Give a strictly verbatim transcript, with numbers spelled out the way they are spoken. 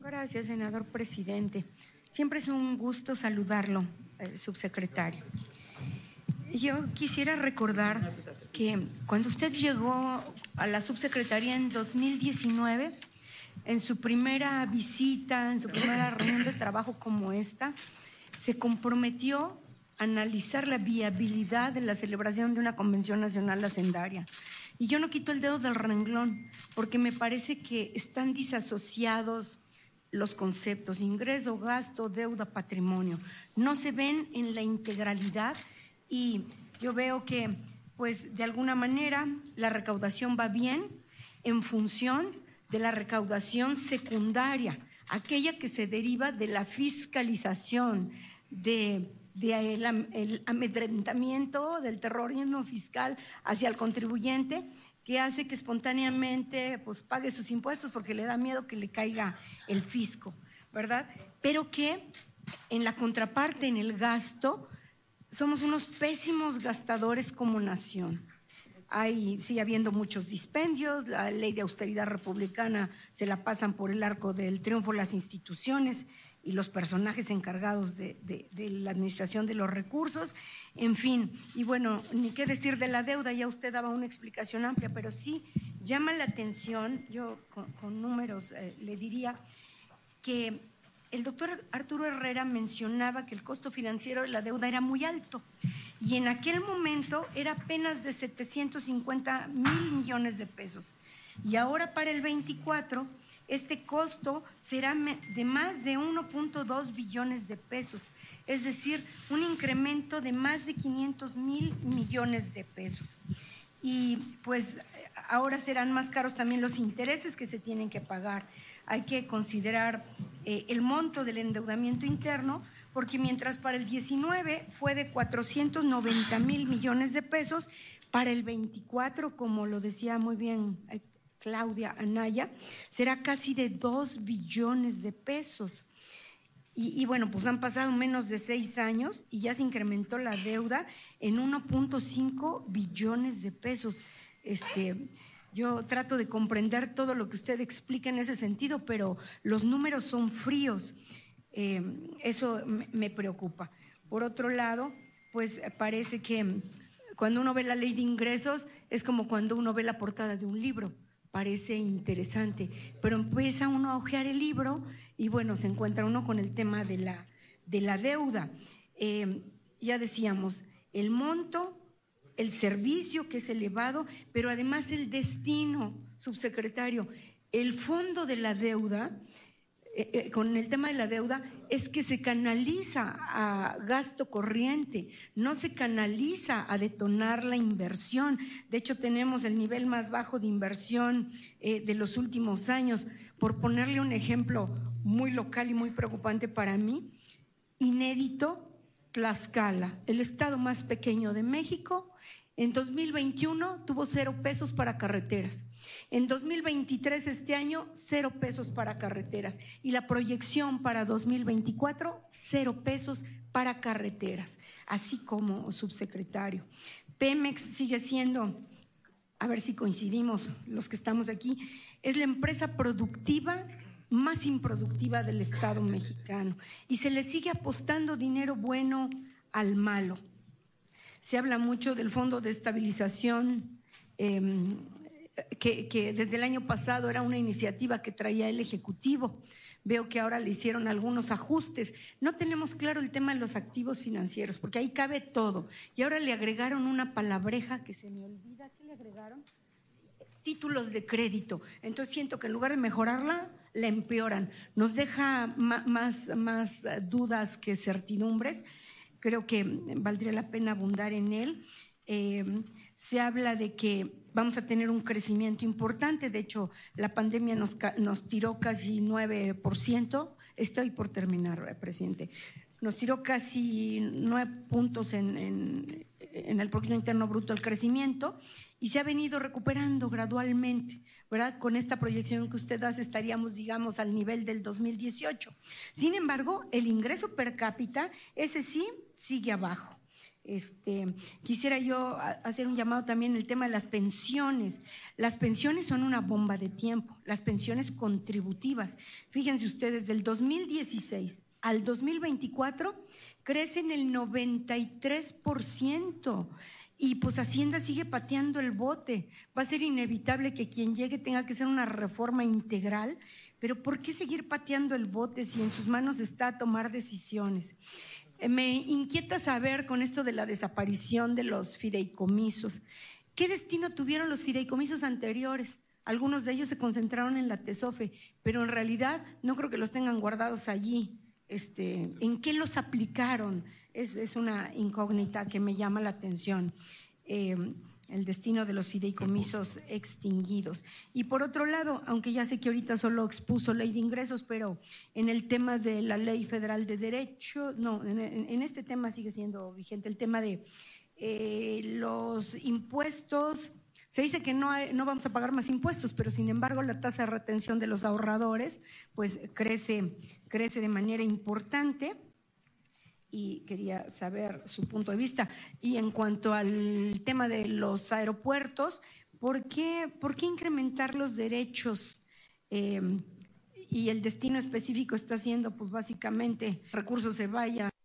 Gracias, senador presidente. Siempre es un gusto saludarlo, eh, subsecretario. Yo quisiera recordar que cuando usted llegó a la subsecretaría en dos mil diecinueve, en su primera visita, en su primera reunión de trabajo como esta, se comprometió a analizar la viabilidad de la celebración de una Convención Nacional Hacendaria. Y yo no quito el dedo del renglón, porque me parece que están disasociados los conceptos, ingreso, gasto, deuda, patrimonio. No se ven en la integralidad y yo veo que, pues, de alguna manera la recaudación va bien en función de la recaudación secundaria, aquella que se deriva de la fiscalización, de, de el, el amedrentamiento del terrorismo fiscal hacia el contribuyente, que hace que espontáneamente pues, pague sus impuestos porque le da miedo que le caiga el fisco, ¿verdad? Pero que en la contraparte, en el gasto, somos unos pésimos gastadores como nación. Hay, sigue habiendo muchos dispendios, la ley de austeridad republicana se la pasan por el arco del triunfo las instituciones y los personajes encargados de, de, de la administración de los recursos, en fin, y bueno, ni qué decir de la deuda, ya usted daba una explicación amplia, pero sí llama la atención, yo con, con números eh, le diría que el doctor Arturo Herrera mencionaba que el costo financiero de la deuda era muy alto y en aquel momento era apenas de setecientos cincuenta mil millones de pesos y ahora para el veinticuatro este costo será de más de uno punto dos billones de pesos, es decir, un incremento de más de quinientos mil millones de pesos. Y pues ahora serán más caros también los intereses que se tienen que pagar. Hay que considerar eh, el monto del endeudamiento interno, porque mientras para el diecinueve fue de cuatrocientos noventa mil millones de pesos, para el veinticuatro, como lo decía muy bien eh, Claudia Anaya, será casi de dos billones de pesos. Y, y bueno, pues han pasado menos de seis años y ya se incrementó la deuda en uno punto cinco billones de pesos. Este, yo trato de comprender todo lo que usted explica en ese sentido, pero los números son fríos. Eh, eso me, me preocupa. Por otro lado, pues parece que cuando uno ve la ley de ingresos es como cuando uno ve la portada de un libro. Parece interesante, pero empieza uno a hojear el libro y bueno, se encuentra uno con el tema de la, de la deuda. Eh, ya decíamos, el monto, el servicio que es elevado, pero además el destino, subsecretario, el fondo de la deuda, eh, eh, con el tema de la deuda, es que se canaliza a gasto corriente, no se canaliza a detonar la inversión. De hecho, tenemos el nivel más bajo de inversión eh, de los últimos años. Por ponerle un ejemplo muy local y muy preocupante para mí, inédito, Tlaxcala, el estado más pequeño de México, en dos mil veintiuno tuvo cero pesos para carreteras. En dos mil veintitrés, este año, cero pesos para carreteras. Y la proyección para dos mil veinticuatro, cero pesos para carreteras. Así como, subsecretario. Pemex sigue siendo, a ver si coincidimos los que estamos aquí, es la empresa productiva más improductiva del Estado mexicano. Y se le sigue apostando dinero bueno al malo. Se habla mucho del Fondo de Estabilización, eh, Que, que desde el año pasado era una iniciativa que traía el Ejecutivo. Veo que ahora le hicieron algunos ajustes. No tenemos claro el tema de los activos financieros, porque ahí cabe todo. Y ahora le agregaron una palabreja que se me olvida. ¿Qué le agregaron? Títulos de crédito. Entonces siento que en lugar de mejorarla, la empeoran. Nos deja más, más dudas que certidumbres. Creo que valdría la pena abundar en él. Eh, se habla de que vamos a tener un crecimiento importante, de hecho la pandemia nos, nos tiró casi nueve por ciento, estoy por terminar, presidente, nos tiró casi nueve puntos en, en, en el Producto Interno Bruto el crecimiento y se ha venido recuperando gradualmente, ¿verdad? Con esta proyección que usted hace estaríamos, digamos, al nivel del dos mil dieciocho. Sin embargo, el ingreso per cápita, ese sí, sigue abajo. Este, quisiera yo hacer un llamado también en el tema de las pensiones. Las pensiones son una bomba de tiempo, las pensiones contributivas. Fíjense ustedes, del dos mil dieciséis al dos mil veinticuatro crecen el noventa y tres por ciento. Y pues Hacienda sigue pateando el bote. Va a ser inevitable que quien llegue tenga que hacer una reforma integral, pero ¿por qué seguir pateando el bote si en sus manos está tomar decisiones? Me inquieta saber con esto de la desaparición de los fideicomisos. ¿Qué destino tuvieron los fideicomisos anteriores? Algunos de ellos se concentraron en la TESOFE, pero en realidad no creo que los tengan guardados allí. Este, ¿En qué los aplicaron? Es, es una incógnita que me llama la atención. Eh, el destino de los fideicomisos extinguidos. Y por otro lado, aunque ya sé que ahorita solo expuso ley de ingresos, pero en el tema de la ley federal de derecho, no, en, en este tema sigue siendo vigente el tema de eh, los impuestos. Se dice que no, hay, no vamos a pagar más impuestos, pero sin embargo la tasa de retención de los ahorradores pues crece, crece de manera importante. Y quería saber su punto de vista. Y en cuanto al tema de los aeropuertos, ¿por qué, por qué incrementar los derechos eh, y el destino específico está siendo, pues básicamente, recursos se vayan